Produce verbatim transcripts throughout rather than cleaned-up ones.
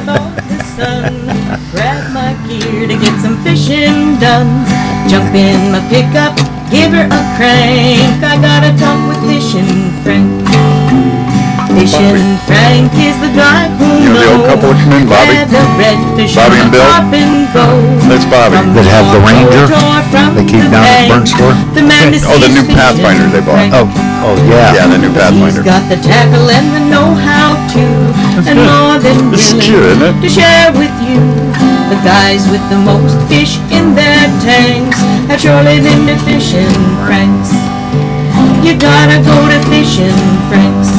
off the sun. Grab my gear to get some fishing done. Jump in my pickup, give her a crank. I gotta talk with Fishing Frank. Fishing Frank is the guy who You know the old couple that come in, Bobby? where the redfish Bobby and Bill? pop and go. That's Bobby. From That have the Ranger from they keep the down at bank. Burnt Store? The man that Oh, the sees new Fishing Pathfinder they bought. Frank. Oh, oh yeah. Yeah, the new Pathfinder. He's got the tackle and the know-how too, and good. more than This is willing cute, isn't it? to share with you. The guys with the most fish in their tanks have surely been to Fishing Franks. You gotta go to Fishing Franks,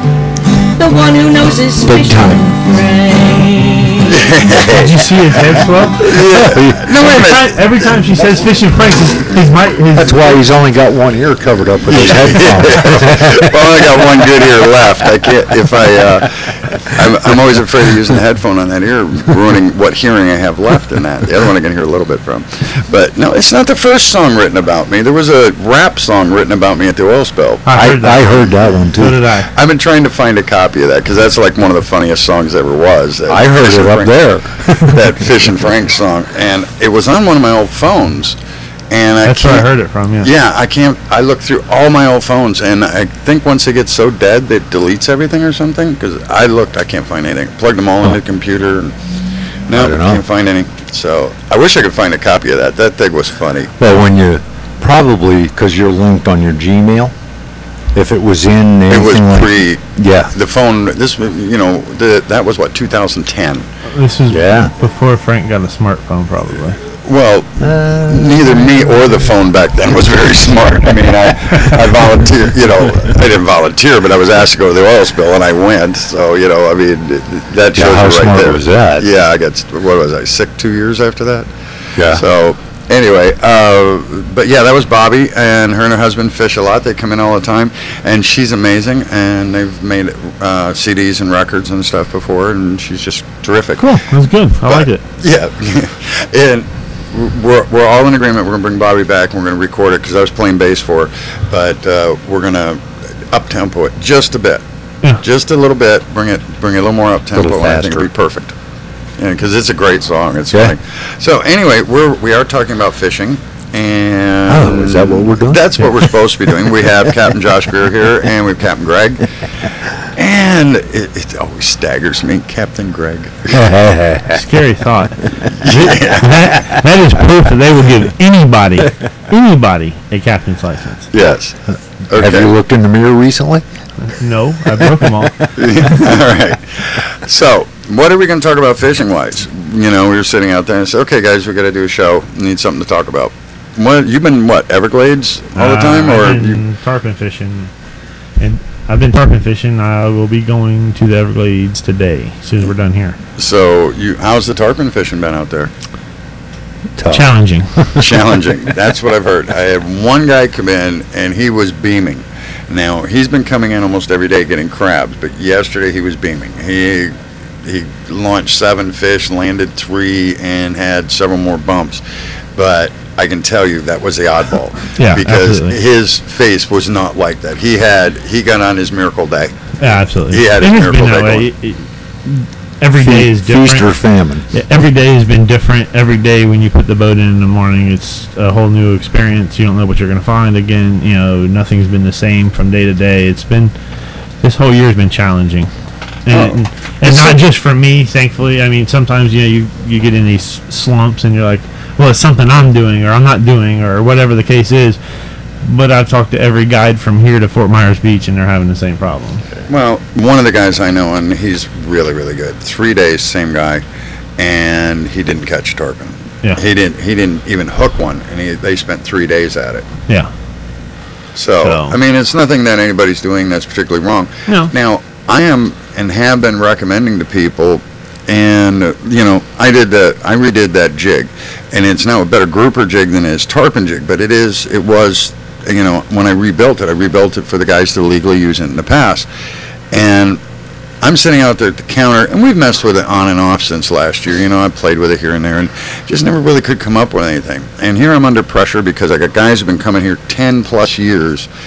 the one who knows his Big Fishing time. Frank. Did you see his head swell? Yeah. No, wait a Every minute. time, every time she says Fishing Frank, his, his, mic- his That's why he's only got one ear covered up with his headphones. Well, I got one good ear left. I can't, if I, uh, I'm, I'm always afraid of using the headphone on that ear, ruining what hearing I have left in that. The other one I can hear a little bit from. But no, it's not the first song written about me. There was a rap song written about me at the oil spill. I I, heard that. I heard that one So too. did I. I've been trying to find a copy of that because that's like one of the funniest songs there ever was. that I heard Fish it and up Frank- there. That Fish and Frank song, and it was on one of my old phones. And I That's where I can't- heard it from, yeah. Yeah, I can't. I look through all my old phones, and I think once it gets so dead, it deletes everything or something. Because I looked, I can't find anything. Plugged them all into the computer, and no, I don't know. can't find any. So I wish I could find a copy of that. That thing was funny. Well, when you, probably because you're linked on your Gmail, if it was in It was anything like, pre yeah, the phone. This, you know, the, that was what two thousand ten. This is Yeah. before Frank got a smartphone, probably. Well, uh, neither me or the phone back then was very smart. I mean, I, I volunteered, you know, I didn't volunteer, but I was asked to go to the oil spill, and I went. So, you know, I mean, that shows yeah, how you right smart there. was that? Yeah, I got, what was I, sick two years after that? Yeah. So, anyway, uh, but yeah, that was Bobby, and her and her husband fish a lot. They come in all the time, and she's amazing, and they've made uh, C Ds and records and stuff before, and she's just terrific. Cool. That's good. I like it. Yeah, and we're, we're all in agreement. We're going to bring Bobby back, and we're going to record it, because I was playing bass for her, but uh, we're going to up-tempo it just a bit. Yeah. Just a little bit. Bring it bring it a little more up-tempo, Little and I think it'll be perfect. Because it's a great song. It's Yeah. funny. So anyway, we're, we are talking about fishing, and... Oh, is that what we're doing? That's what we're supposed to be doing. We have Captain Josh Greer here, and we have Captain Greg. And it, it always staggers me, Captain Greg. Scary thought. that, that is proof that they will give anybody, anybody, a captain's license. Yes. Okay. Have you looked in the mirror recently? No, I broke them all. All right. So, what are we going to talk about fishing-wise? You know, we were sitting out there and said, okay, guys, we got to do a show. We need something to talk about. What, you've been, what, Everglades all the time? Uh, or I've you, been tarpon fishing, and I've been tarpon fishing. I will be going to the Everglades today, as soon as we're done here. So, you, how's the tarpon fishing been out there? Tough. Challenging. Challenging. That's what I've heard. I had one guy come in, and he was beaming. Now, he's been coming in almost every day getting crabs, but yesterday he was beaming. He he launched seven fish, landed three, and had several more bumps. But I can tell you that was the oddball. Yeah, because absolutely. his face was not like that. He had he got on his miracle day. Yeah, absolutely. He had And his it's been miracle that day way. It- it- every day is different. Feast or famine. Yeah, every day has been different. Every day when you put the boat in in the morning, it's a whole new experience. You don't know what you're going to find. Again, you know, nothing's been the same from day to day. It's been, this whole year has been challenging. And, Oh. and not just for me, thankfully. I mean, sometimes, you know, you, you get in these slumps and you're like, well, it's something I'm doing or I'm not doing or whatever the case is. But I've talked to every guide from here to Fort Myers Beach, and they're having the same problem. Well, one of the guys I know, and he's really, really good. Three days, same guy, and he didn't catch a tarpon. Yeah. He didn't. He didn't even hook one, and he, they spent three days at it. Yeah. So, So- I mean, it's nothing that anybody's doing that's particularly wrong. No. Now, I am and have been recommending to people, and uh, you know, I did the, I redid that jig, and it's now a better grouper jig than it is tarpon jig, but it is, it was, you know, when I rebuilt it, I rebuilt it for the guys to legally use it in the past, and I'm sitting out there at the counter, and we've messed with it on and off since last year. You know, I played with it here and there, and just never really could come up with anything. And here I'm under pressure because I got guys who've been coming here ten plus years,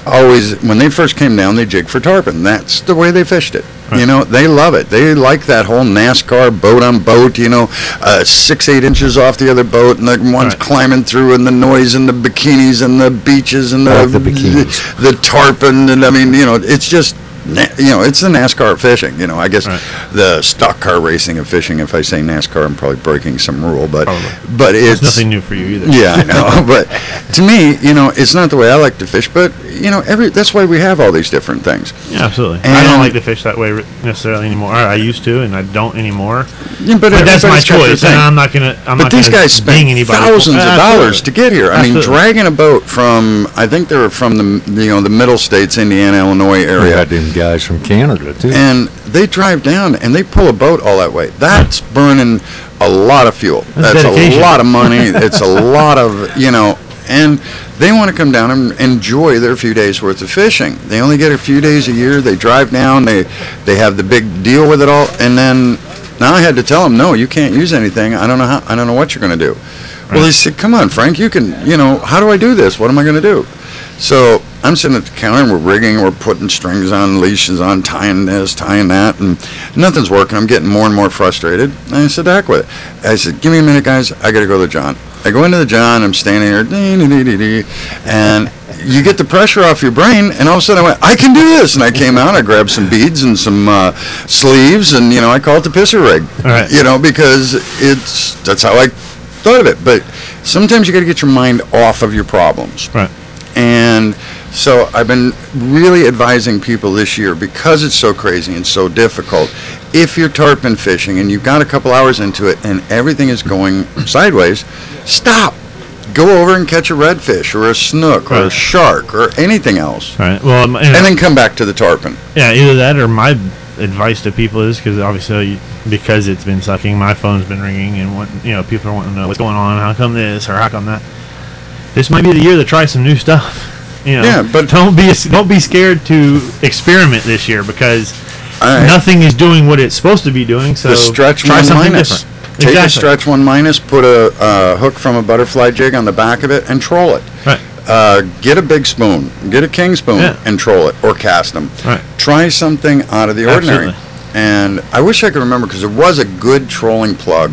always, when they first came down, they jigged for tarpon. That's the way they fished it. Right. You know, they love it. They like that whole NASCAR boat on boat, you know, uh, six, eight inches off the other boat, and the ones Right. climbing through, and the noise, and the bikinis, and the beaches, and the, I like the bikinis. the, the tarpon, and I mean, you know, it's just, na- you know, it's the NASCAR fishing. You know, I guess Right. the stock car racing of fishing. If I say NASCAR, I'm probably breaking some rule, but Probably. but It's it's nothing new for you either. yeah, I know. But to me, you know, it's not the way I like to fish. But you know, every that's why we have all these different things. Yeah, absolutely. I And- don't like to fish that way necessarily anymore. I used to, and I don't anymore. Yeah, But that's my everybody's got their choice, thing. and I'm not gonna. I'm But not these gonna guys ding spend anybody. thousands of Absolutely. dollars to get here. I mean, Absolutely. dragging a boat from I think they were from the you know the middle states, Indiana, Illinois We area, had them guys from Canada too. and they drive down and they pull a boat all that way. That's burning a lot of fuel. That's That's, a dedication. lot of money. It's a lot of you know, and they want to come down and enjoy their few days worth of fishing. They only get a few days a year. They drive down. They they have the big deal with it all, and then now I had to tell them, no, you can't use anything. I don't know how. I don't know what you're going to do. Well, they said, come on, Frank, you can. You know, how do I do this? What am I going to do? So I'm sitting at the counter and we're rigging, we're putting strings on, leashes on, tying this, tying that, and nothing's working. I'm getting more and more frustrated. And I said, heck with it. I said, give me a minute, guys. I got to go to the John. I go into the John. I'm standing here, dee, dee, dee, dee, dee, and you get the pressure off your brain, and all of a sudden I went, I can do this. And I came out, I grabbed some beads and some uh, sleeves, and, you know, I call it the pisser rig. All right. You know, because it's, that's how I thought of it. But sometimes you got to get your mind off of your problems. Right. And so I've been really advising people this year, because it's so crazy and so difficult, if you're tarpon fishing and you've got a couple hours into it and everything is going sideways, stop. Go over and catch a redfish or a snook or a Right. shark or anything else. Right. Well, um, and, And then come back to the tarpon. yeah, either that or my advice to people is because obviously because it's been sucking, my phone's been ringing, and what you know, people are wanting to know what's going on, how come this or how come that. This might be the year to try some new stuff. You know, Yeah, but- don't be don't be scared to experiment this year because All right. nothing is doing what it's supposed to be doing. So The stretch try one something minus. different. Take exactly. a stretch one minus, put a uh, hook from a butterfly jig on the back of it, and troll it. Right. Uh, get a big spoon, get a king spoon, Yeah. and troll it, or cast them. Right. Try something out of the ordinary. Absolutely. And I wish I could remember, because there was a good trolling plug.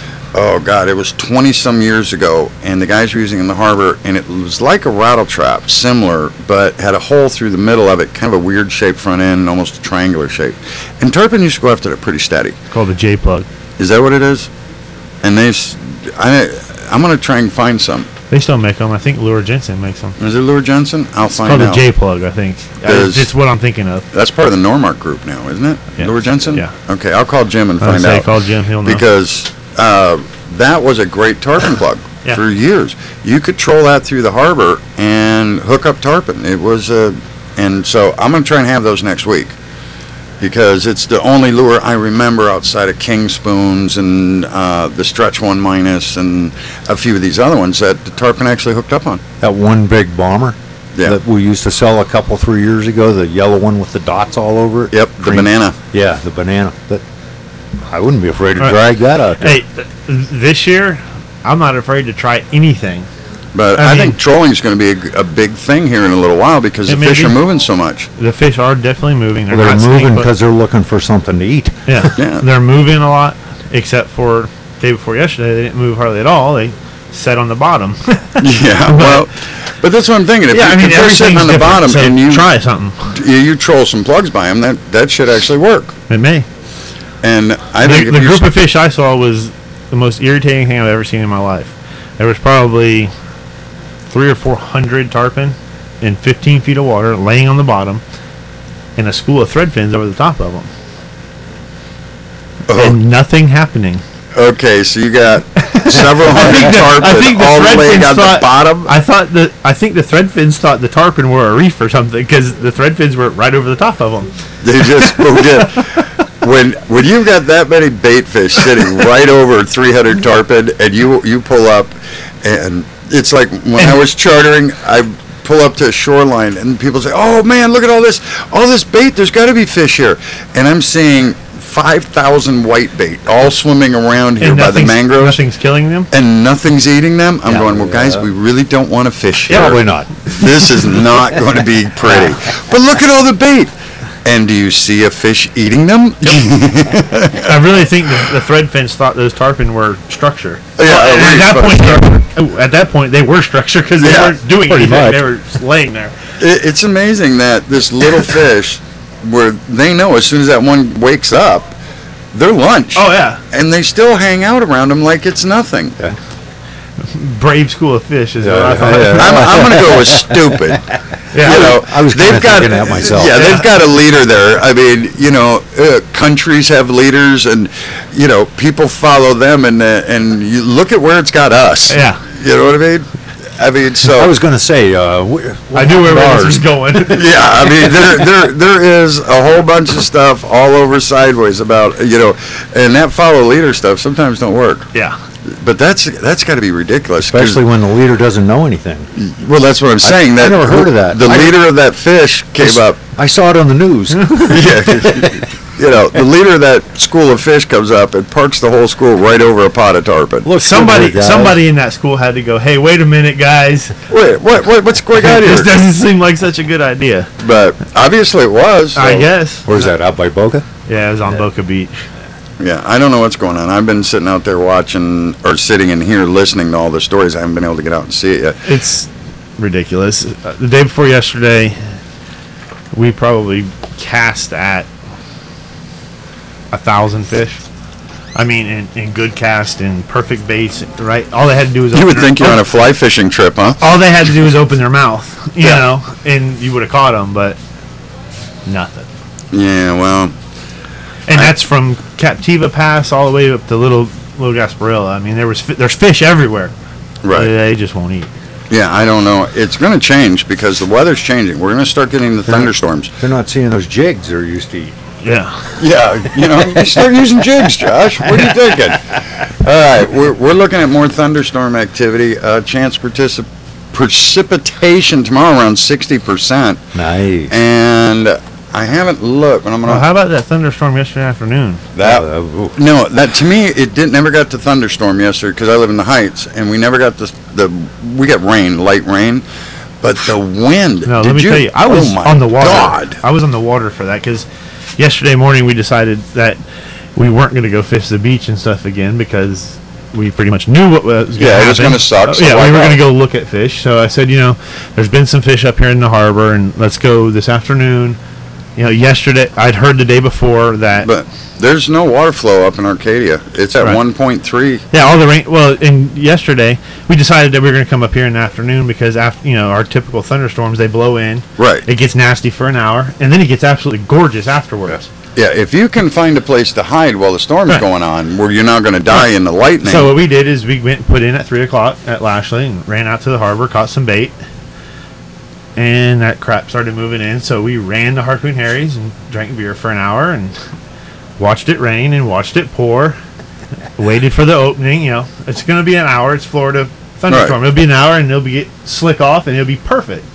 Oh God, it was twenty some years ago, and the guys were using it in the harbor, and it was like a rattle trap, similar, but had a hole through the middle of it, kind of a weird shaped front end, almost a triangular shape. And tarpon used to go after it pretty steady. Called the J plug. Is that what it is? And they, s- I, I'm gonna try and find some. They still make them. I think Lure Jensen makes them. Is it Lure Jensen? I'll It's find called the out. J plug, I think. Does- It's what I'm thinking of. That's part of the Normark group now, isn't it? Yeah. Lure Jensen? Yeah. Okay, I'll call Jim and I would find say out. call Jim. He'll know. Because uh, that was a great tarpon plug Yeah. for years. You could troll that through the harbor and hook up tarpon. It was a, and so I'm going to try and have those next week, because it's the only lure I remember outside of king spoons and uh, the stretch one minus and a few of these other ones that the tarpon actually hooked up on. That one big bomber Yeah. that we used to sell a couple, three years ago, the yellow one with the dots all over it. Yep, the Green- banana. Yeah, the banana. That I wouldn't be afraid to Right. drag that out there. Hey, th- this year, I'm not afraid to try anything. But I I, mean- think trolling is going to be a, g- a big thing here in a little while, because It the may fish be. are moving so much. The fish are definitely moving. They're, They're not moving stink, but- because they're looking for something to eat. yeah, Yeah. they're moving a lot. Except for day before yesterday, they didn't move hardly at all. They sat on the bottom. Yeah, well, but that's what I'm thinking. If, yeah, you, I mean, if they're sitting everything's on the different, bottom so and you try something. you, you troll some plugs by them, that that should actually work. It may. And I The, think if the you group s- of fish I saw was the most irritating thing I've ever seen in my life. There was probably three or four hundred tarpon in fifteen feet of water laying on the bottom, and a school of thread fins over the top of them, oh, and nothing happening. okay, so you got several I hundred think the, tarpon I think the all thread laying fins on thought, the bottom. I thought that I think the thread fins thought the tarpon were a reef or something because the thread fins were right over the top of them. They just moved it. When when you've got that many bait fish sitting right over three hundred tarpon, and you you pull up, and it's like when I was chartering, I pull up to a shoreline, and people say, "Oh man, look at all this, all this bait. There's got to be fish here," and I'm seeing five thousand whitebait all swimming around here And by the nothing's- mangroves, Nothing's killing them. and nothing's eating them. I'm Yeah. going, well, guys, Yeah. we really don't want to fish here. Probably not. This is not going to be pretty. But look at all the bait. And do you see a fish eating them? I really think the, the thread fins thought those tarpon were structure. Yeah, Well, really at that funny. point, they were- oh, at that point, they were structure because they Yeah, weren't doing pretty anything. much. They were just laying there. It, it's amazing that this little fish, where they know as soon as that one wakes up, they're lunch. Oh yeah, And they still hang out around them like it's nothing. brave school of fish is what Yeah, I thought. yeah. I'm, I'm going to go with stupid. Yeah. You know, I was kinda thinking that myself. Yeah, Yeah. they've got a leader there. I mean, you know, uh, countries have leaders, and you know, people follow them, and uh, and you look at where it's got us. Yeah. You know what I mean? I mean, so I was going to say, uh, wh- I knew where this was ours. going. yeah, I mean, there, there, there is a whole bunch of stuff all over sideways about, you know, and that follow leader stuff sometimes don't work. yeah. But that's that's got to be ridiculous. 'cause- Especially when the leader doesn't know anything. well, that's what I'm saying. I that never heard of that. The I- leader of that fish came up. I saw it on the news. Yeah. You know, the leader of that school of fish comes up and parks the whole school right over a pot of tarpon. Look, Somebody, guys. somebody in that school had to go. Hey, wait a minute, guys. Wait, what, what, what's going on here? This doesn't seem like such a good idea. But obviously it was. so- I guess. Where's that, out by Boca? Yeah, it was on Boca Beach. Yeah, I don't know what's going on. I've been sitting out there watching, or sitting in here listening to all the stories. I haven't been able to get out and see it yet. It's ridiculous. Uh, The day before yesterday, we probably cast at a thousand fish. I mean, in, in good cast, in perfect base, right? All they had to do was You open would their- think you're on a fly fishing trip, huh? all they had to do was open their mouth, you Yeah. know, and you would have caught them, but nothing. Yeah, well, And I- that's from Captiva Pass all the way up to Little Little Gasparilla. I mean, there was fi- there's fish everywhere. right. They just won't eat. Yeah, I don't know. It's going to change because the weather's changing. We're going to start getting the thunderstorms. They're not seeing those jigs they're used to eat. Yeah. Yeah, you know, you start using jigs, Josh. What are you thinking? All right, we're, we're looking at more thunderstorm activity. Uh, chance particip- precipitation tomorrow around sixty percent. Nice. And I haven't looked, but I'm Well, going how about that thunderstorm yesterday afternoon? that. Uh, ooh. No, that to me it didn't never got to thunderstorm yesterday because I live in the Heights and we never got the the we got rain, light rain, but the wind. No, did let me tell you, I was oh my on the water. God. I was on the water for that because yesterday morning we decided that we weren't going to go fish the beach and stuff again because we pretty much knew what was going to Yeah, happen. it was gonna suck, Uh, so yeah, why we were not? going to go look at fish. So I said, you know, there's been some fish up here in the harbor, and let's go this afternoon. You know, yesterday I'd heard the day before that. But there's no water flow up in Arcadia. It's at Right. one point three. Yeah, all the rain. Well, and yesterday we decided that we were going to come up here in the afternoon because after you know our typical thunderstorms, they blow in. Right. It gets nasty for an hour, and then it gets absolutely gorgeous afterwards. Yeah, if you can find a place to hide while the storm's Right. going on, where you're not going to die in the lightning. So what we did is we went and put in at three o'clock at Lashley and ran out to the harbor, caught some bait, and that crap started moving in. So we ran to Harpoon Harry's and drank beer for an hour and watched it rain and watched it pour. Waited for the opening. You know, it's going to be an hour. It's Florida thunderstorm. Right. It'll be an hour and it'll be get slick off and it'll be perfect.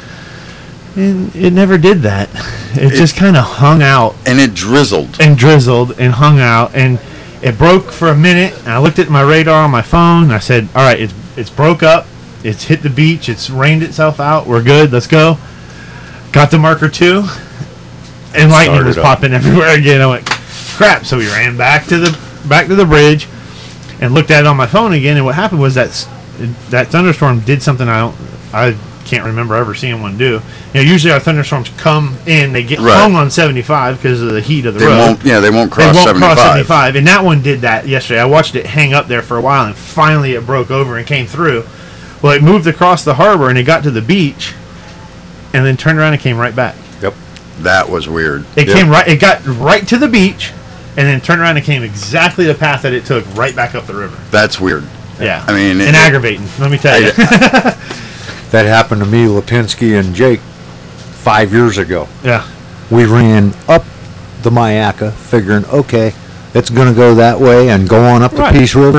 And it never did that. It, It- just kind of hung out and it drizzled. and drizzled and hung out and it broke for a minute and I looked at my radar on my phone and I said, all right, it's it's broke up, it's hit the beach, it's rained itself out, we're good, let's go. Got the marker two and lightning Started was up. popping everywhere again. I went, crap. So we ran back to the back to the bridge and looked at it on my phone again, and what happened was that s- that thunderstorm did something I don't I can't remember ever seeing one do. You know, usually our thunderstorms come in, they get Right. hung on seventy-five because of the heat of the They road. won't. Yeah, they won't They cross won't seventy-five. cross seventy-five, and that one did that yesterday. I watched it hang up there for a while, and finally it broke over and came through. Well, it moved across the harbor, and it got to the beach, and then turned around and came right back. Yep. That was weird. It Yep. came right. It got right to the beach, and then turned around and came exactly the path that it took, right back up the river. That's weird. Yeah, I mean, and it- aggravating. Let me tell you. That happened to me, Lipinski, and Jake five years ago. Yeah, We ran up the Mayaca, figuring, okay, it's going to go that way and go on up the Right. Peace River.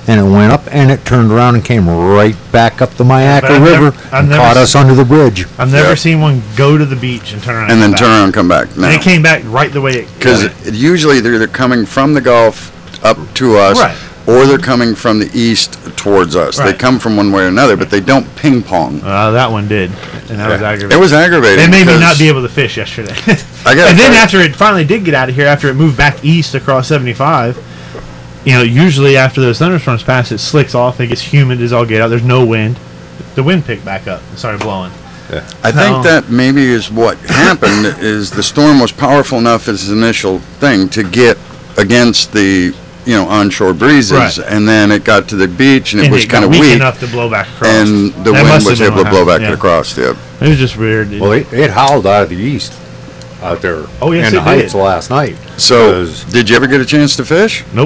and it went up, and it turned around and came right back up the but Myakka I've never- River I've and never caught s- us under the bridge. I've never Yeah. seen one go to the beach and turn around. And then come turn back. around and come back. No. And it came back right the way it Because went. usually they're either coming from the Gulf up to us, Right. or they're coming from the east towards us. They Right. come from one way or another, but they don't ping pong. Uh, that one did, and that was aggravating. It was aggravating. It made me because not be able to fish yesterday. I got and then after it finally did get out of here, after it moved back east across seventy-five, you know, usually after those thunderstorms pass, it slicks off. It gets humid as all get out. There's no wind. The wind picked back up and started blowing. I think No. that maybe is what happened is the storm was powerful enough as an initial thing to get against the you know onshore breezes, Right. and then it got to the beach and it and was it kind got of weak weak, enough to blow back across. and the That wind must was have been able to what blow back happened, it yeah. across. Yeah. It was just weird. Well, it, it howled out of the east out there Oh, yes, in the it heights did. last night. So, 'Cause- did you ever get a chance to fish? nope.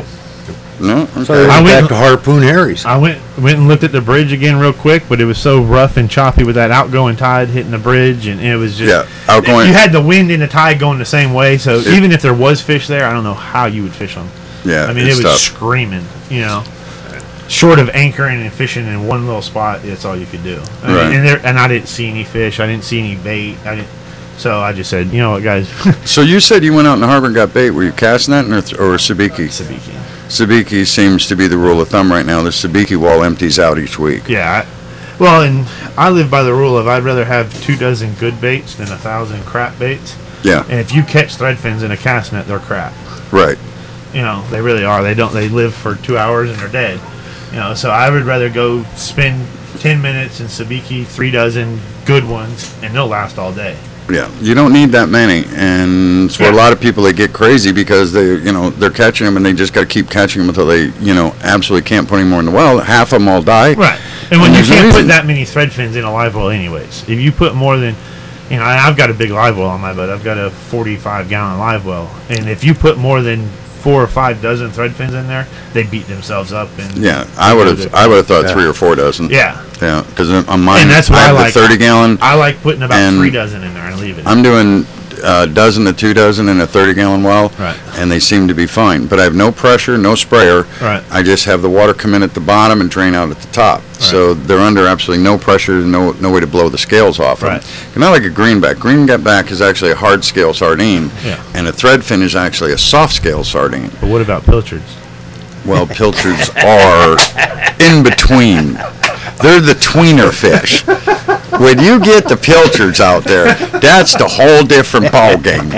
No. So Okay. I I went went- back to Harpoon Harry's. I went went and looked at the bridge again real quick, but it was so rough and choppy with that outgoing tide hitting the bridge, and it was just Yeah, outgoing- You had the wind and the tide going the same way, so even if there was fish there, I don't know how you would fish them. Yeah, I mean, it's it was tough. screaming. You know, short of anchoring and fishing in one little spot, that's all you could do. I mean, Right. and there, and I didn't see any fish. I didn't see any bait. I didn't. So I just said, you know what, guys, So you said you went out in the harbor and got bait. Were you casting that or, th- or sabiki? sabiki. Sabiki seems to be the rule of thumb right now. The sabiki wall empties out each week. Yeah. I, well, and I live by the rule of I'd rather have two dozen good baits than a thousand crap baits. Yeah, And if you catch threadfins in a cast net, they're crap. right. You know, they really are. They don't. They live for two hours and they're dead. You know, so I would rather go spend ten minutes in sabiki, three dozen good ones, and they'll last all day. Yeah, you don't need that many, and for a Yeah. lot of people, they get crazy because they, you know, they're catching them and they just got to keep catching them until they, you know, absolutely can't put any more in the well. Half of them all die. Right. And when And you there's no can't put reason. that many thread fins in a live well, anyways, if you put more than, you know, I- I've got a big live well on my boat. I've got a forty-five gallon live well, and if you put more than four or five dozen thread fins in there, they beat themselves up. And Yeah, I would have, I would have thought three or four dozen. Yeah. Yeah, because on mine, And that's what I I have like. the thirty gallon. I like putting about And three dozen in there and leaving. it. I'm doing a dozen to two dozen in a thirty gallon well, Right. and they seem to be fine. But I have no pressure, no sprayer. Right. I just have the water come in at the bottom and drain out at the top. So they're under absolutely no pressure, no no way to blow the scales off Right. them. Not like a greenback. Greenback is actually a hard scale sardine, Yeah. and a threadfin is actually a soft scale sardine. But what about pilchards? Well, pilchards are in between. They're the tweener fish. When you get the pilchards out there, that's the whole different ball game.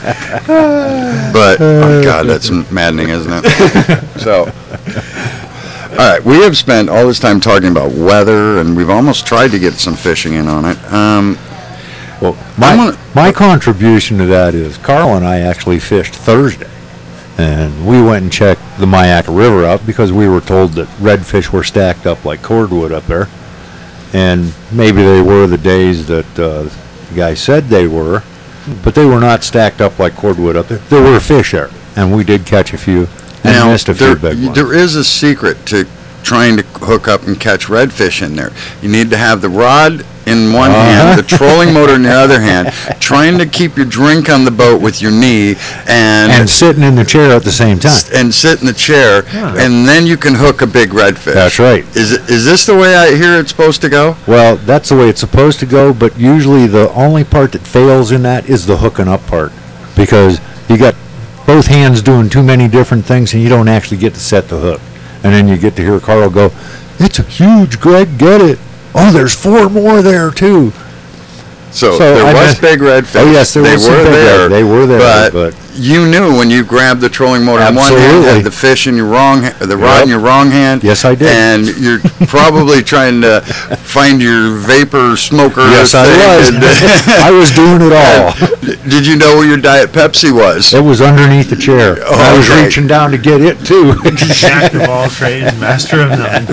But oh God, that's maddening, isn't it? So, all right, we have spent all this time talking about weather, and we've almost tried to get some fishing in on it. Um, Well, I'm my, gonna- my contribution to that is Carl and I actually fished Thursday. And we went and checked the Myakka River out because we were told that redfish were stacked up like cordwood up there. And maybe they were the days that uh, the guy said they were, but they were not stacked up like cordwood up there. There were fish there, and we did catch a few and Now, missed a there, few big ones. there is a secret to trying to hook up and catch redfish in there. You need to have the rod in one Uh-huh. hand, the trolling motor in the other hand, trying to keep your drink on the boat with your knee, and And sitting in the chair at the same time. and sit in the chair, and then you can hook a big redfish. That's right. Is it, is this the way I hear it's supposed to go? Well, that's the way it's supposed to go, but usually the only part that fails in that is the hooking up part. Because you got both hands doing too many different things and you don't actually get to set the hook. And then you get to hear Carl go, "It's a huge, Greg, get it. Oh, there's four more there too." So, So there I was bet- big redfish. Oh, yes, there they was some were big there. red- they were there, but, but- you knew when you grabbed the trolling motor in one hand, Absolutely. had the fish in your wrong, ha- the rod Yep. in your wrong hand. Yes, I did. And you're probably trying to find your vapor smoker. Yes, I thing. was. I was doing it all. Did you know where your Diet Pepsi was? It was underneath the chair. Oh, I was okay. reaching down to get it too. Jack of all trades, master of none.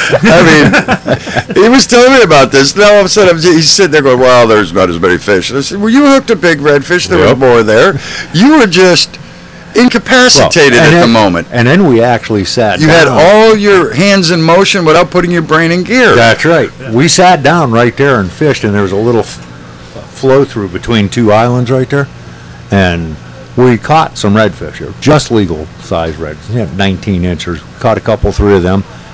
I mean, he was telling me about this. Now all of a sudden, I'm- he's sitting there going, "Well, there's not as many fish." And I said, "Well, you hooked a big redfish. There Yep. was more there. You were just incapacitated And at the then- moment. And then we actually sat You down. had all your hands in motion without putting your brain in gear." That's right. We sat down right there and fished, and there was a little f- flow through between two islands right there, and we caught some redfish, here, just legal size reds, you know, nineteen inchers. Caught a couple, three of them,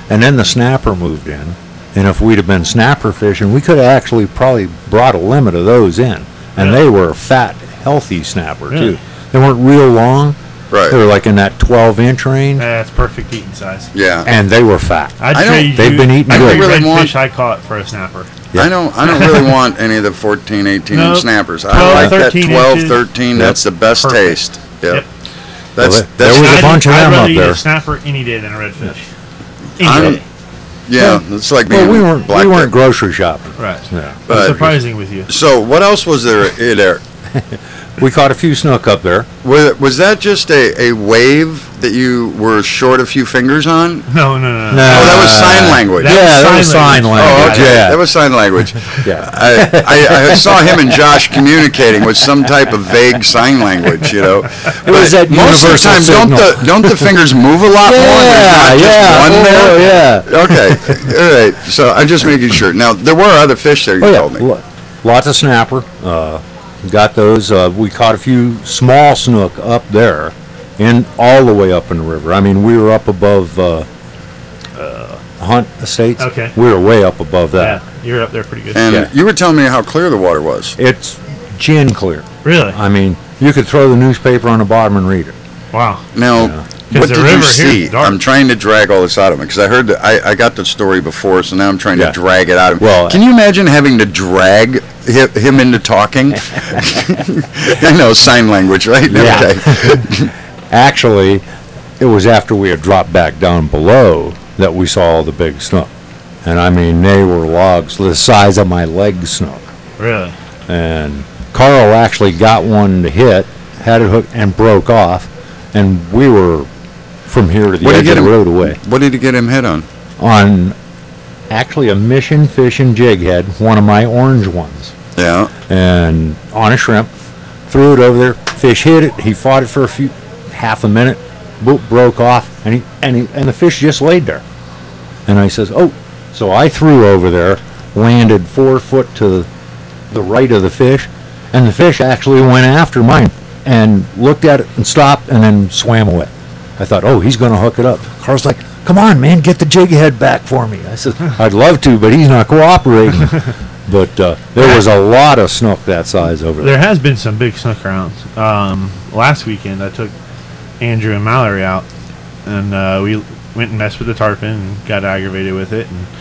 And then the snapper moved in. And if we'd have been snapper fishing, we could have actually probably brought a limit of those in. And Yeah. they were a fat, healthy snapper, Really? too. They weren't real long. Right. They were like in that twelve inch range. That's perfect eating size. Yeah. And they were fat. I'd I don't- trade they've you- been eating I'd good. trade Really want- redfish I caught for a snapper. Yeah. I don't I don't really want any of the fourteen, eighteen No, inch snappers. I twelve, like that thirteen twelve, inches. thirteen. Yep. That's the best Perfect. taste. Yep. Yep. That's, Well, that's there was a I'd- bunch of I'd them rather up eat there. a snapper any day than a redfish. I'm- Any day. yeah, it's like being Well, we weren't, we black weren't pepper. grocery shopping. Right. Yeah. But- That's surprising with you. So what else was there eh, there? We caught a few snook up there. Was, was that just a, a wave that you were short a few fingers on? No, no, no. no. No. Oh, that was sign language. That yeah, was that was sign sign language. Oh, language. okay. Yeah. That was sign language. yeah. I, I, I saw him and Josh communicating with some type of vague sign language, you know. It was that Most of the universal time, don't signal. the don't the fingers move a lot more? There's Yeah, not just yeah, one oh, there? yeah. Okay, all right. So I'm just making sure. Now there were other fish there. You Oh, told yeah. me. lo- Lots of snapper. Uh, got those. Uh, we caught a few small snook up there, in all the way up in the river. I mean, we were up above uh, uh, Hunt Estates. Okay. We were way up above that. Yeah, you're up there pretty good. And Yeah. you were telling me how clear the water was. It's gin clear. Really? I mean, you could throw the newspaper on the bottom and read it. Wow. Now, Yeah. 'Cause what the did river you here see? is dark. I'm trying to drag all this out of me because I heard that I, I got the story before, so now I'm trying Yeah. to drag it out of me. Well, Can you imagine having to drag hi- him into talking? I know sign language, right? Yeah. Okay. Actually, it was after we had dropped back down below that we saw all the big snook. And I mean, they were logs the size of my leg snook. Really? And Carl actually got one to hit, had it hooked, and broke off. And we were from here to the What did edge you of get the him? road away. What did you get him hit on? On actually a Mission Fishing jig head, one of my orange ones. Yeah. And on a shrimp, threw it over there. Fish hit it. He fought it for a few, half a minute. Boop, broke off, and he and he and the fish just laid there. And I says, oh, so I threw over there, landed four foot to the right of the fish, and the fish actually went after mine and looked at it and stopped and then swam away. I thought, oh, he's going to hook it up. Carl's like, come on, man, get the jig head back for me. I said, I'd love to, but he's not cooperating. But uh, there was a lot of snook that size over there. There has been some big snook around. Um, last weekend, I took Andrew and Mallory out, and uh, we went and messed with the tarpon and got aggravated with it. And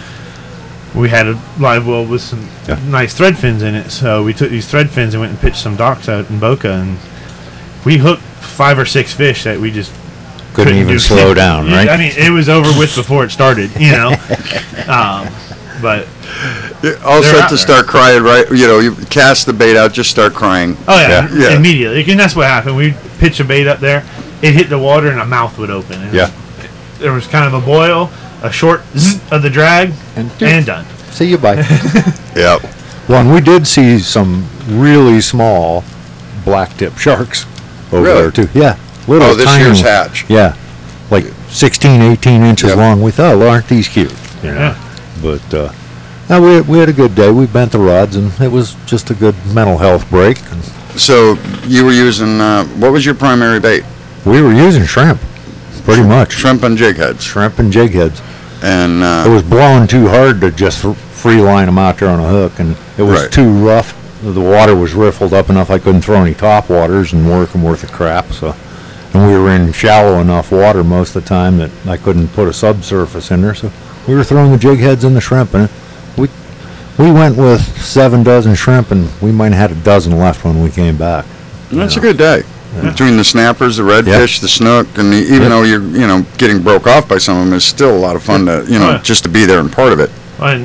we had a live well with some Yeah. nice thread fins in it. So we took these thread fins and went and pitched some docks out in Boca, and we hooked five or six fish that we just Couldn't even do. slow down, right? I mean, it was over with before it started, you know. um, but All They're set out to there. start crying, right? You know, you cast the bait out, just start crying. oh yeah, Yeah. immediately. And that's what happened. We pitched a bait up there. It hit the water and a mouth would open. And Yeah. there was kind of a boil, a short zzz of the drag, And- and done. See you, bye. Yeah. Well, and we did see some really small black tip sharks over Really? there too. Yeah, little Oh, this tiny year's ones. hatch. Yeah, like sixteen, eighteen inches Yep. long. We thought, well, aren't these cute? You know? Yeah. But uh, no, we we had a good day. We bent the rods, and it was just a good mental health break. And So you were using, uh, what was your primary bait? we were using shrimp, pretty much Shrimp and jig heads. shrimp and jig heads. And, It uh, was blowing too hard to just fr- free line them out there on a hook, and it was Right. too rough. The water was riffled up enough I couldn't throw any top waters and work them worth of crap. So, and we were in shallow enough water most of the time that I couldn't put a subsurface in there. So we were throwing the jig heads and the shrimp, and we we went with seven dozen shrimp, and we might have had a dozen left when we came back. that's a know. good day. Between the snappers, the redfish, the snook, and the, even Yeah. though you're, you know, getting broke off by some of them, it's still a lot of fun to, you know, Oh, yeah. just to be there and part of it. And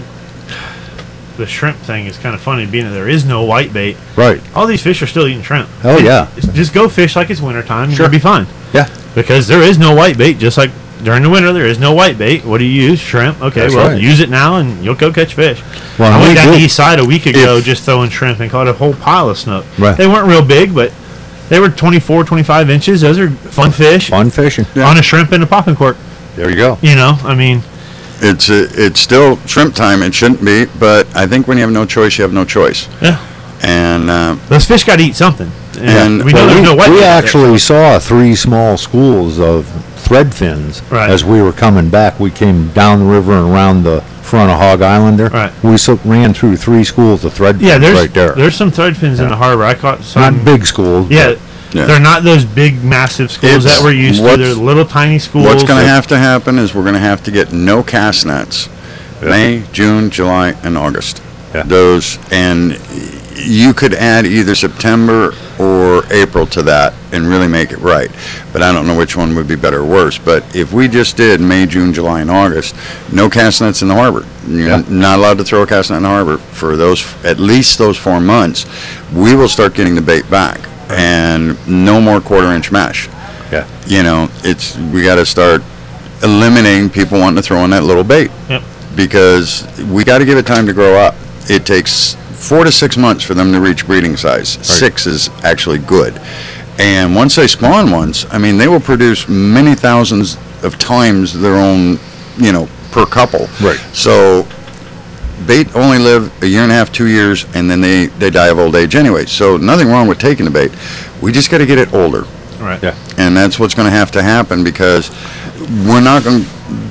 the shrimp thing is kind of funny, being that there is no white bait. Right. All these fish are still eating shrimp. Oh, And yeah. Just go fish like it's wintertime, and Sure. you'll be fine. Yeah. Because there is no white bait, just like during the winter, there is no white bait. What do you use? Shrimp. Okay, That's well, right. use it now, and you'll go catch fish. Well, I we went down did- the east side a week ago If- just throwing shrimp and caught a whole pile of snook. Right. They weren't real big, but they were twenty-four, twenty-five inches. Those are fun fish Fun fishing. Yeah. on a shrimp and a popping cork. There you go. You know, I mean, It's uh, it's still shrimp time. It shouldn't be, but I think when you have no choice, you have no choice. yeah, And uh, those fish got to eat something. And- we know Well, there's we, no white we bait out there. actually saw three small schools of thread fins. Right. As we were coming back, we came down the river and around the front of Hog Island there. Right. We so, ran through three schools of thread Yeah, fins there's right there. there's some thread fins in the harbor. I caught some. Not big schools. Yeah, Yeah. they're not those big, massive schools It's- that we're used to. what's- They're little, tiny schools. What's going to that- have to happen is we're going to have to get no cast nets. May, June, July, and August. Yeah. Those, and you could add either September or April to that and really make it right. But I don't know which one would be better or worse. But if we just did May, June, July, and August, no cast nets in the harbor. You're Yeah. not allowed to throw a cast net in the harbor for those, at least those four months. We will start getting the bait back, and no more quarter-inch mesh. Yeah. You know, it's, we got to start eliminating people wanting to throw in that little bait. Yep. Because we got to give it time to grow up. It takes four to six months for them to reach breeding size. Six is actually good. And once they spawn once, I mean, they will produce many thousands of times their own, you know, per couple. Right. So bait only live a year and a half, two years, and then they, they die of old age anyway. So nothing wrong with taking the bait. We just got to get it older. Right. Yeah. And that's what's going to have to happen, because we're not going to,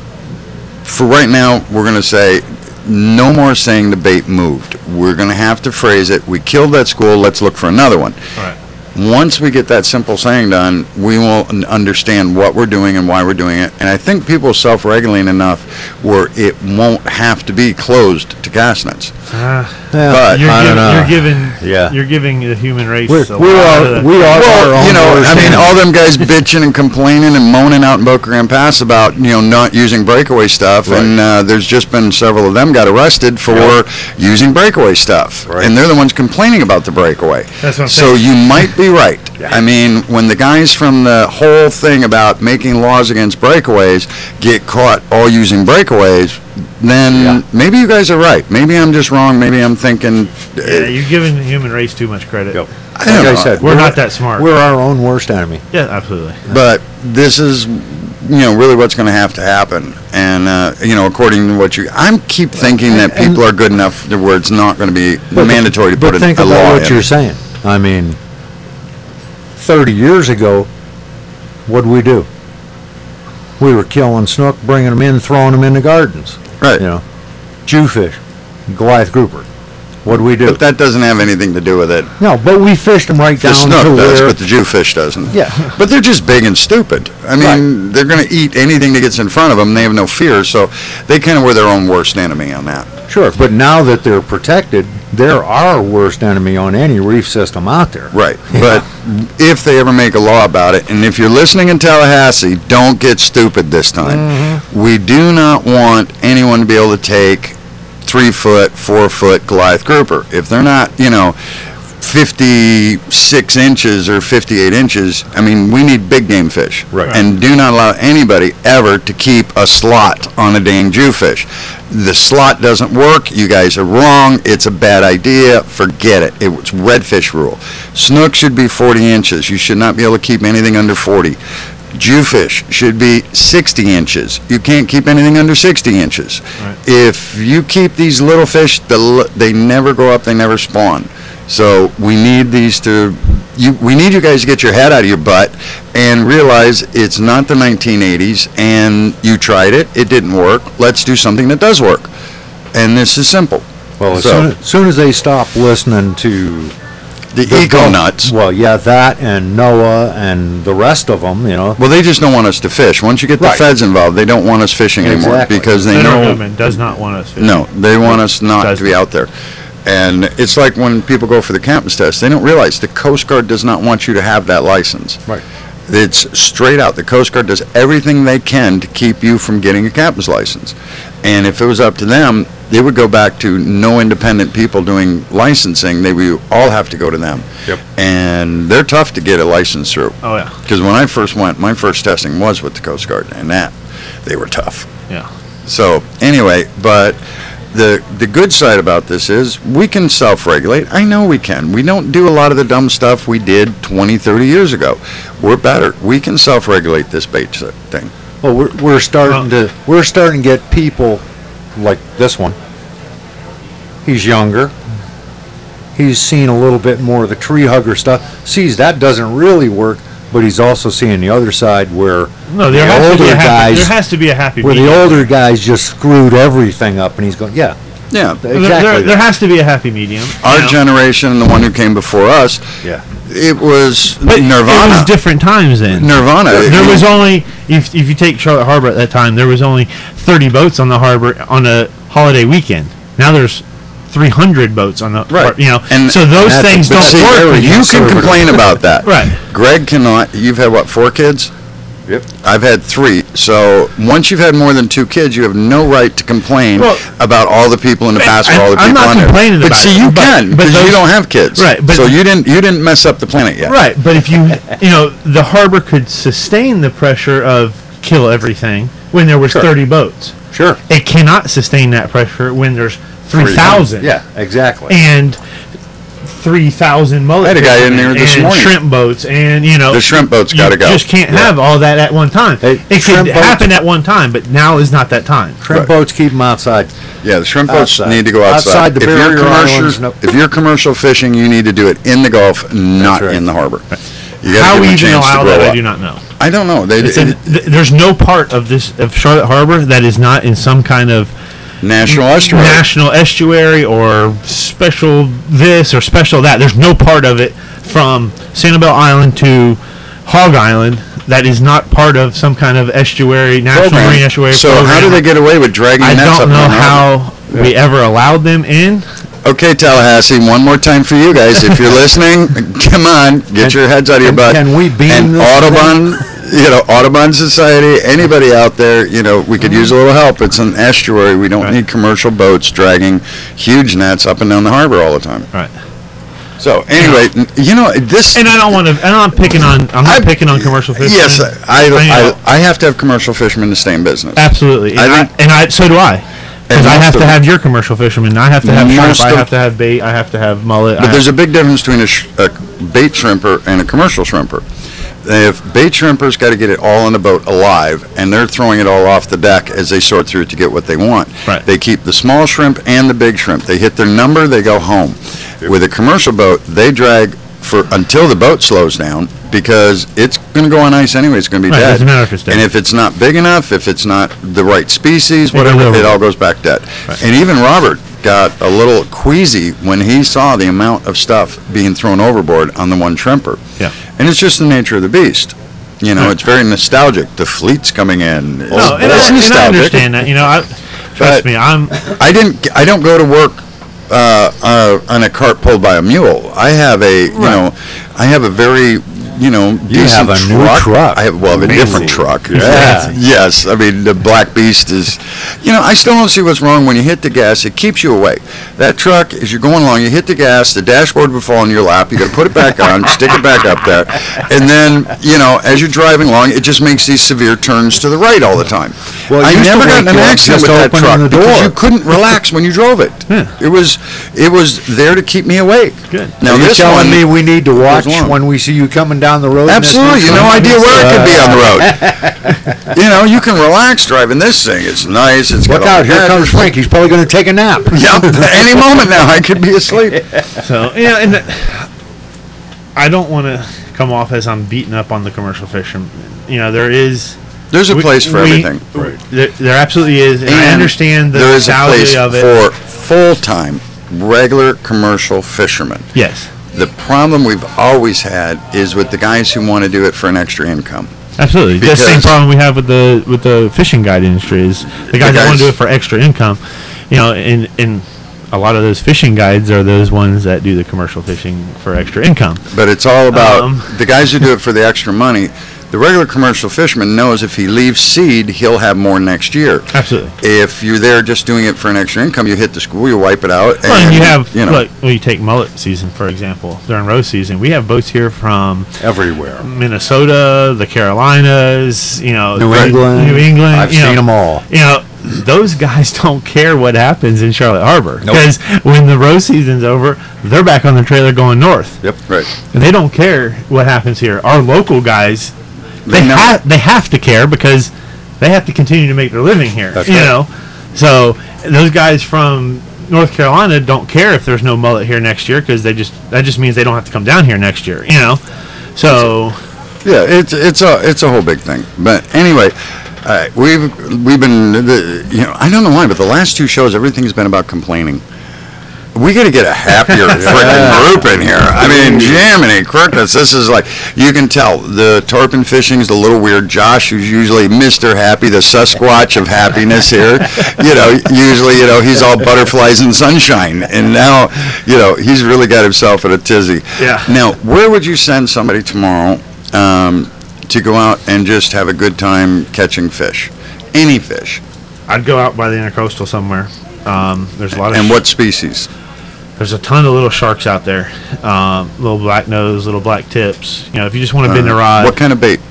for right now, we're going to say, no more saying the bait moved. We're going to have to phrase it, we killed that school, let's look for another one. Right. Once we get that simple saying done, we will n- understand what we're doing and why we're doing it. And I think people are self-regulating enough where it won't have to be closed to cast nets. Ah, Yeah, But- you're, I giving, don't know. you're giving. Yeah. You're giving the human race. We're, a we lot are, of the- we are our Well, own you know, worst I mean, enemy. all them guys bitching and complaining and moaning out in Boca Grande Pass about, you know, not using breakaway stuff, Right. and uh, there's just been several of them got arrested for Yep. using breakaway stuff, Right. and they're the ones complaining about the breakaway. That's what I'm so saying. you might be right. Yeah. I mean, when the guys from the whole thing about making laws against breakaways get caught all using breakaways, then Yeah. maybe you guys are right. Maybe I'm just wrong. Maybe I'm thinking. uh, Yeah, you're giving the human race too much credit. Yep. I don't Like I know. said, We're not that smart. We're our own worst enemy. Yeah, absolutely. But this is, you know, really what's going to have to happen. And, uh, you know, according to what you, I keep thinking that And- people are good enough to where it's not going to be But- mandatory to but put think a, a about law what in. you're saying. I mean, thirty years ago, what'd we do? We were killing snook, bringing them in, throwing them in the gardens. Right. You know, Jewfish, Goliath grouper. What'd we do? But that doesn't have anything to do with it. No, but we fished them right The down snook to does, where. but the Jewfish doesn't. Yeah. But they're just big and stupid. I mean, they're going to eat anything that gets in front of them. They have no fear, so they kind of were their own worst enemy on that. Sure, but now that they're protected, they're our worst enemy on any reef system out there. Right. But if they ever make a law about it, and if you're listening in Tallahassee, don't get stupid this time. Mm-hmm. We do not want anyone to be able to take three foot, four foot Goliath grouper. If they're not, you know, fifty-six inches or fifty-eight inches, I mean, we need big game fish. Right. And do not allow anybody ever to keep a slot on a dang Jewfish. The slot doesn't work. You guys are wrong. It's a bad idea. Forget it. It's redfish rule. Snook should be forty inches. You should not be able to keep anything under forty. Jewfish should be sixty inches. You can't keep anything under sixty inches. Right. If you keep these little fish, the, l- they never grow up, they never spawn. So we need these to, you, we need you guys to get your head out of your butt and realize it's not the nineteen eighties, and you tried it, it didn't work. Let's do something that does work. And this is simple. Well, as So- soon, as soon as they stop listening to The, the eco nuts. well, yeah, that and Noah and the rest of them, you know. Well, they just don't want us to fish. Once you get the Right. feds involved, they don't want us fishing anymore Exactly. because they Federal know. government does not want us. fishing. No, they want us not Does to be not. out there. And it's like when people go for the captain's test, they don't realize the Coast Guard does not want you to have that license. Right. It's straight out. The Coast Guard does everything they can to keep you from getting a captain's license. And if it was up to them, they would go back to no independent people doing licensing. They would all have to go to them. Yep. And they're tough to get a license through. Oh yeah. Because when I first went, my first testing was with the Coast Guard, and that, they were tough. Yeah. So, anyway, but the the good side about this is we can self-regulate. I know we can. We don't do a lot of the dumb stuff we did twenty, thirty years ago. We're better. We can self-regulate this bait thing. Well, we're, we're starting Well- to we're starting to get people like this one. He's younger. He's seen a little bit more of the tree hugger stuff. Sees that doesn't really work. but he's also seeing the other side where No, there, the has to be older a happy, guys, there has to be a happy where medium. the older guys just screwed everything up, and he's going, yeah, Yeah. There- exactly. there, there that. has to be a happy medium. you Our know. generation and the one who came before us, yeah. it was But it Nirvana. was different times then. Nirvana. There was only, if, if you take Charlotte Harbor at that time, there was only thirty boats on the harbor on a holiday weekend. Now there's three hundred boats on the Right. har- you know. And- so those That's- things But don't see, work. when you can conservative. complain about that. Right. Greg cannot. You've had what, four kids? Yep. I've had three. So once you've had more than two kids, you have no right to complain Well, about all the people in the past or I- all the I'm people not on there. complaining But about see, it, you but- can but because you those- don't have kids. Right, but- so you didn't. You didn't mess up the planet yet. Right, but if you, you know, the harbor could sustain the pressure of kill everything when there was Sure. thirty boats. Sure. It cannot sustain that pressure when there's three thousand. Yeah, exactly. And three thousand mullet I had a guy in fishermen there this and morning. shrimp boats, and you know The shrimp boats you gotta go. just can't Yeah. have all that at one time. Hey, it could shrimp boats- happen at one time, but now is not that time. Shrimp Right. boats, keep them outside. Yeah, the shrimp boats Outside. need to go outside. Outside the if you're barrier commercial, islands, no- if you're commercial fishing, you need to do it in the Gulf, not right. in the harbor. You gotta How give we them a even chance to allow grow that, I up. do not know. I don't know. They It's in, it- th- there's no part of this of Charlotte Harbor that is not in some kind of national estuary. national estuary or special this or special that. There's no part of it from Sanibel Island to Hog Island that is not part of some kind of estuary, national program. marine estuary So program. how do they get away with dragging I nets up don't know in the harbor? how we ever allowed them in. Okay, Tallahassee, one more time for you guys. If you're listening, come on, get Can- your heads out of your can- butt. can we beam and this Audubon, you know, Audubon Society, anybody out there, you know, we could use a little help. It's an estuary. We don't Right. need commercial boats dragging huge nets up and down the harbor all the time. Right. So anyway, n- you know, this. And I don't want to. I'm not picking on. I'm not I- picking on commercial fishing. Yes, I, mean, I, I have to have commercial fishermen to stay in business. absolutely. And I I, think- and I so do I. Because And I most have of to them- have your commercial fishermen. I have to have shrimp. Most I of- have to have bait. I have to have mullet. But I there's a have, big difference between a, sh- a bait shrimper and a commercial shrimper. If bait shrimpers got to get it all in the boat alive, and they're throwing it all off the deck as they sort through to get what they want. Right. They keep the small shrimp and the big shrimp. They hit their number, they go home. With a commercial boat, they drag for until the boat slows down because it's going to go on ice anyway. It's going to be Right, dead. doesn't matter if it's dead. And if it's not big enough, if it's not the right species, It goes whatever, it overboard. all goes back dead. Right. And even Robert got a little queasy when he saw the amount of stuff being thrown overboard on the one shrimper. Yeah. And it's just the nature of the beast. You know, Right. it's very nostalgic. The fleet's coming in. It's, no, and, it's I, and I nostalgic. understand that. You know, I, But- trust me. I'm. I didn't. I don't go to work uh, uh, on a cart pulled by a mule. I have a. You know, I have a very. You know, You decent have a new truck. I have well, I have a different Amazing. truck. Yeah. Yes, I mean the Black Beast is. You know, I still don't see what's wrong when you hit the gas. It keeps you awake. That truck, as you're going along, you hit the gas, the dashboard will fall in your lap. You got to put it back on, stick it back up there, and then you know, as you're driving along, it just makes these severe turns to the right all the time. Well, it I used to never got in wake an you up accident just with that opening truck the because door. you couldn't relax when you drove it. It was it was there to keep me awake. Good. Now Are you this telling one, me we need to watch long. when we see you coming down the road? in this absolutely, new you no truck? idea where it could be on the road. You know, you can relax driving this thing. It's nice. It's Look got all out! the Here comes gadgets. Frank. He's probably going to take a nap. Yep, any moment now I could be asleep. So yeah, and that- I don't want to come off as I'm beating up on the commercial fishermen. You know, there is. There's a we- place for we- everything. There, there absolutely is, and, I And understand the there is a place nostalgia of it. for full-time, regular commercial fishermen. Yes, The problem we've always had is with the guys who want to do it for an extra income. absolutely. The same Because- problem we have with the with the fishing guide industry is the guys that want guys- to do it for extra income. You know, and and a lot of those fishing guides are those ones that do the commercial fishing for extra income. But it's all about Um, the guys who do it for the extra money. The regular commercial fisherman knows if he leaves seed, he'll have more next year. Absolutely. If you're there just doing it for an extra income, you hit the school, you wipe it out. And, Well, and you have, you know, like, when you take mullet season, for example, during roe season, we have boats here from Everywhere. Minnesota, the Carolinas, you know, New the- England. New England. I've you seen know, them all. You know, those guys don't care what happens in Charlotte Harbor Nope. because when the roe season's over, they're back on the trailer going north, Yep. right. and they don't care what happens here. Our local guys, they They know. have they have to care because they have to continue to make their living here. That's you right. know, so those guys from North Carolina don't care if there's no mullet here next year because they just that just means they don't have to come down here next year. You know, so Yeah, it's it's a it's a whole big thing. But anyway, uh, we've we've been the, you know I don't know why, but the last two shows everything's been about complaining. We got to get a happier friggin' group in here. I mean, Jiminy Crickets, this is like, you can tell the tarpon fishing's a little weird. Josh, who's usually Mister Happy, the Sasquatch of happiness here, you know, usually, you know, he's all butterflies and sunshine. And now, you know, he's really got himself in a tizzy. Yeah. Now, where would you send somebody tomorrow um, to go out and just have a good time catching fish? Any fish. I'd go out by the intercoastal somewhere. Um, there's a lot of And sh- what species? There's a ton of little sharks out there, um, little black nose, little black tips. You know, if you just want to bend a rod, What kind of bait?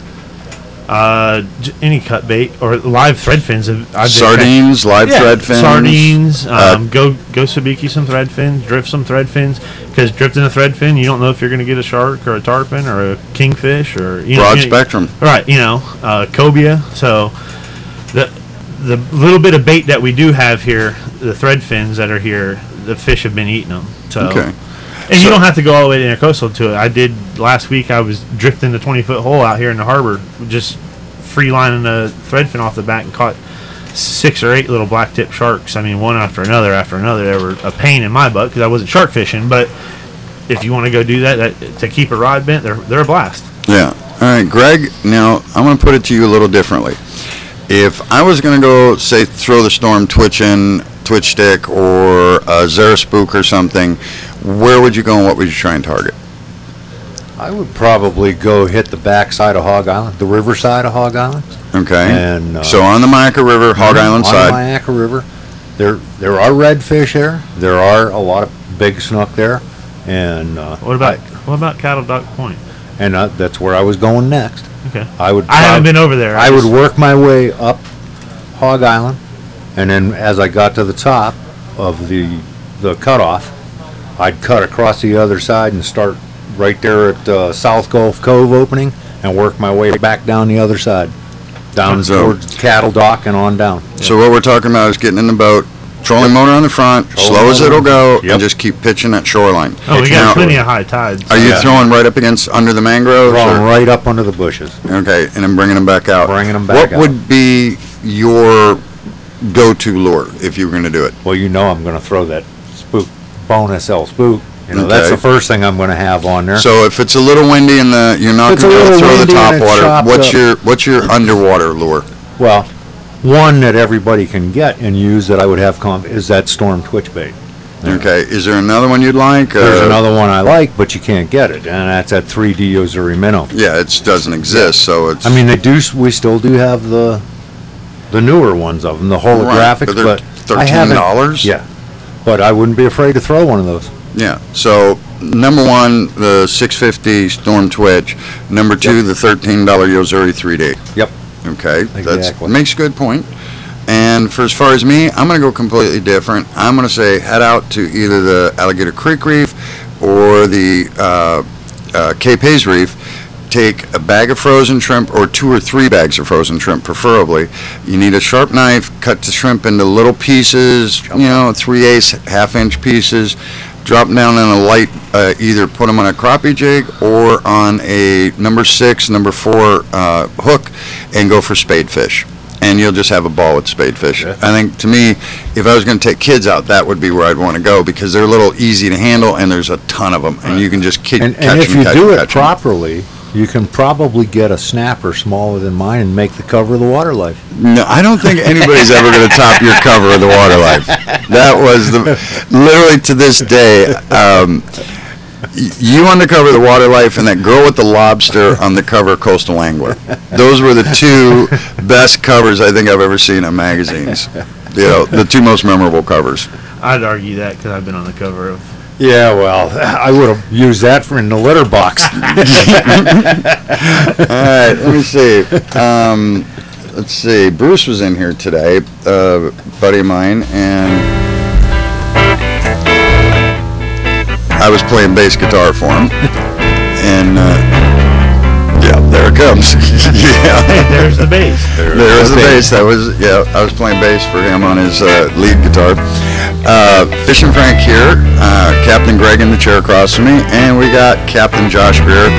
uh, j- any cut bait or live thread fins. I've been Sardines, live catch- thread yeah, fins? sardines. Um, Uh, go go sabiki some thread fins, drift some thread fins. Because drifting a thread fin, you don't know if you're going to get a shark or a tarpon or a kingfish or you know, Broad you know, spectrum. Right, you know, uh, cobia. So the the little bit of bait that we do have here, the thread fins that are here, the fish have been eating them. So, Okay. and So- you don't have to go all the way to intercoastal to it. I did last week. I was drifting the twenty foot hole out here in the harbor, just free lining a thread fin off the back and caught six or eight little black tip sharks. I mean, one after another after another. They were a pain in my butt because I wasn't shark fishing. But if you want to go do that, that to keep a rod bent, they're they're a blast. Yeah. All right, Greg, now I'm going to put it to you a little differently. If I was going to go, say, throw the Storm Twitch in, Twitch stick, or a Zara Spook or something, where would you go and what would you try and target? I would probably go hit the backside of Hog Island, the river side of Hog Island. Okay. And, uh, so on the Mayaca River, Hog Island on side. the Mayaca River. There, there are redfish there. There are a lot of big snook there, and uh, What about I- what about Cattle Dock Point? and uh, that's where I was going next. Okay, I would. I haven't prob- been over there. I would just- work my way up Hog Island, and then as I got to the top of the the cutoff, I'd cut across the other side and start right there at uh, South Gulf Cove opening, and work my way back down the other side, down So- towards Cattle Dock and on down. So what we're talking about is getting in the boat, trolling motor on the front, Trolling slow as motor. it'll go, Yep. and just keep pitching that shoreline. Oh, we Now, got plenty of high tides. Are you Yeah. throwing right up against, under the mangroves? Throwing or- right up under the bushes. Okay, and then bringing them back out. Bringing 'em back What out. would be your go-to lure if you were going to do it? Well, you know I'm going to throw that spook, bone S L spook. You know, that's Okay. the first thing I'm going to have on there. So if it's a little windy and the you're not It's going a to be able to little throw the windy top and it's water, chopped what's up. your what's your underwater lure? Well, one that everybody can get and use that I would have comp is that Storm Twitch bait. Okay, is there another one you'd like? There's Uh, another one I like, but you can't get it, and that's that three D Ozuri minnow. Yeah, it doesn't exist, so it's. I mean, they do. s- We still do have the the newer ones of them, the holographics, but they're but, I thirteen haven't. dollars. Yeah, but I wouldn't be afraid to throw one of those. Yeah. So number one, the six fifty Storm Twitch. Number two, Yep. the thirteen dollar Yozuri three D. Yep. Okay, that's Exactly. makes a good point. And for as far as me, I'm going to go completely different. I'm going to say head out to either the Alligator Creek Reef or the uh, uh, Cape Hayes Reef. Take a bag of frozen shrimp or two or three bags of frozen shrimp, preferably. You need a sharp knife, cut the shrimp into little pieces, you know, three eighths, half inch pieces. Drop them down in a light, uh, either put them on a crappie jig or on a number six, number four uh, hook, and go for spade fish. And you'll just have a ball with spade fish. Yeah. I think, to me, if I was going to take kids out, that would be where I'd want to go because they're a little easy to handle and there's a ton of them, and you can just keep And, catch and if 'em, you catch do 'em, it catch 'em. properly, you can probably get a snapper smaller than mine and make the cover of the water life. No, I don't think anybody's ever going to top your cover of the water life. That was the literally to this day. Um, y- you on the cover of the water life, and that girl with the lobster on the cover of Coastal Angler. Those were the two best covers I think I've ever seen in magazines. You know, the two most memorable covers. I'd argue that because I've been on the cover of. Yeah, well, I would have used that for in the litter box. All right, let me see. Um, let's see. Bruce was in here today, uh, buddy of mine, and I was playing bass guitar for him. And uh, yeah, there it comes. Yeah. Hey, there's the base. There was the bass. That was yeah. I was playing bass for him on his uh, lead guitar. Uh, Fishing Frank here, uh, Captain Greg in the chair across from me, and we got Captain Josh Greer.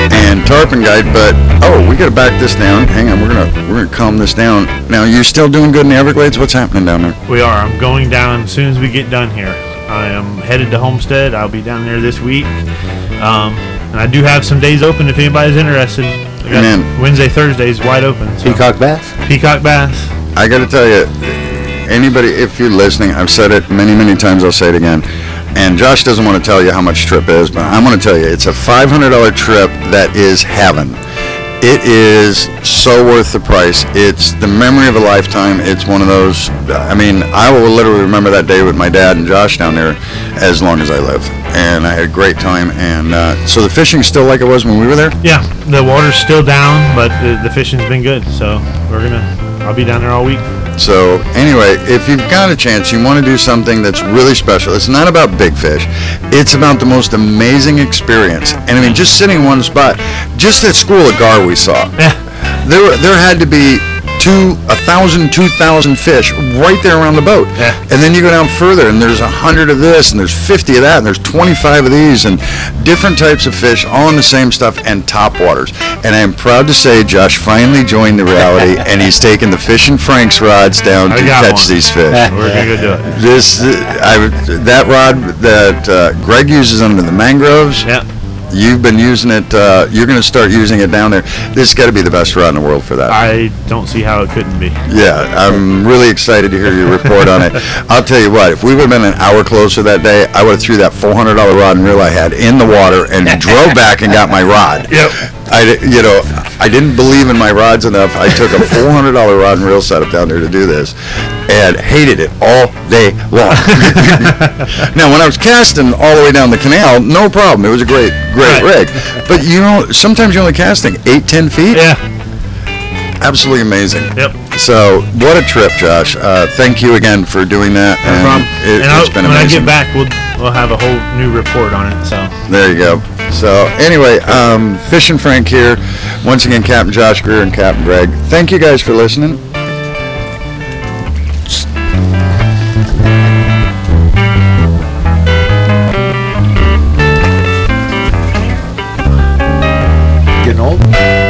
and tarpon guide. But oh, we got to back this down. Hang on, we're gonna we're gonna calm this down. Now, you still doing good in the Everglades? What's happening down there? We are. I'm going down as soon as we get done here. I am headed to Homestead. I'll be down there this week. Um, and I do have some days open if anybody's interested. I got Amen. Wednesday, Thursdays wide open. So. Peacock bass? Peacock bass. I got to tell you, anybody, if you're listening, I've said it many, many times. I'll say it again. And Josh doesn't want to tell you how much trip is, but I'm going to tell you, it's a five hundred dollars trip that is heaven. It is so worth the price. It's the memory of a lifetime. It's one of those, I mean, I will literally remember that day with my dad and Josh down there as long as I live. And I had a great time. And uh, so the fishing's still like it was when we were there? Yeah, the water's still down, but the, the fishing's been good. So we're going to, I'll be down there all week. So anyway, if you've got a chance, you want to do something that's really special. It's not about big fish. It's about the most amazing experience. And I mean, just sitting in one spot, just at School of Gar we saw, Yeah. there there had to be two, a thousand, two thousand fish right there around the boat. Yeah. And then you go down further, and there's a hundred of this, and there's fifty of that, and there's twenty-five of these, and different types of fish, all in the same stuff, and top waters. And I'm proud to say, Josh finally joined the reality, and he's taking the Fish and Frank's rods down I to got catch one. these fish. We're going to go do it. This, I, that rod that uh, Greg uses under the mangroves, Yeah. you've been using it, uh, you're going to start using it down there. This has got to be the best rod in the world for that. I don't see how it couldn't be. Yeah, I'm really excited to hear your report on it. I'll tell you what, if we would have been an hour closer that day, I would have threw that four hundred dollars rod and reel I had in the water and drove back and got my rod. Yep. I, di- you know, I didn't believe in my rods enough. I took a four hundred dollars rod and reel setup down there to do this and hated it all day long. Now, when I was casting all the way down the canal, no problem. It was a great, great Right. rig. But, you know, sometimes you're only casting eight, ten feet. Yeah. Absolutely amazing. Yep. So, what a trip, Josh. Uh, thank you again for doing that. No and problem. It, and I'll, it's been when amazing. I get back, we'll we'll have a whole new report on it. So There you go. So, anyway, um, Fish and Frank here. Once again, Captain Josh Greer and Captain Greg. Thank you guys for listening. Getting old?